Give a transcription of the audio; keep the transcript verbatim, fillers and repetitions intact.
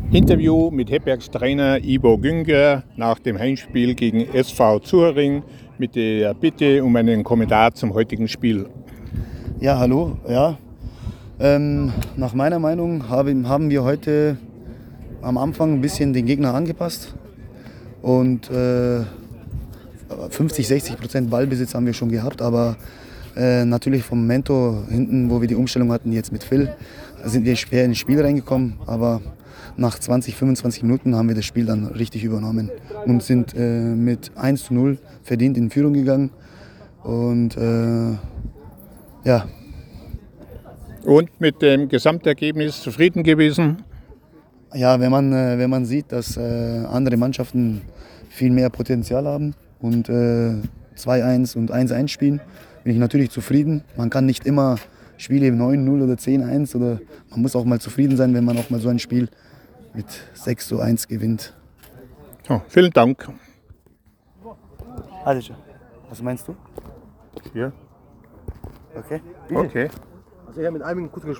Interview mit Hebbergs Trainer Ivo Günger nach dem Heimspiel gegen S V Zuhering mit der Bitte um einen Kommentar zum heutigen Spiel. Ja, hallo. Ja, ähm, nach meiner Meinung haben, haben wir heute am Anfang ein bisschen den Gegner angepasst und äh, fünfzig, sechzig Prozent Ballbesitz haben wir schon gehabt, aber äh, natürlich vom Mento hinten, wo wir die Umstellung hatten jetzt mit Phil, sind wir schwer ins Spiel reingekommen, aber nach zwanzig, fünfundzwanzig Minuten haben wir das Spiel dann richtig übernommen und sind äh, mit eins zu null verdient in Führung gegangen und äh, ja. Und mit dem Gesamtergebnis zufrieden gewesen? Ja, wenn man, äh, wenn man sieht, dass äh, andere Mannschaften viel mehr Potenzial haben und äh, zwei eins und eins eins spielen, bin ich natürlich zufrieden. Man kann nicht immer Spiele neun null oder zehn eins, oder man muss auch mal zufrieden sein, wenn man auch mal so ein Spiel mit sechs zu eins gewinnt. Oh, vielen Dank. Adică, was meinst du? Ja. Okay. Okay. Also ich habe mit einem kurz gesprochen.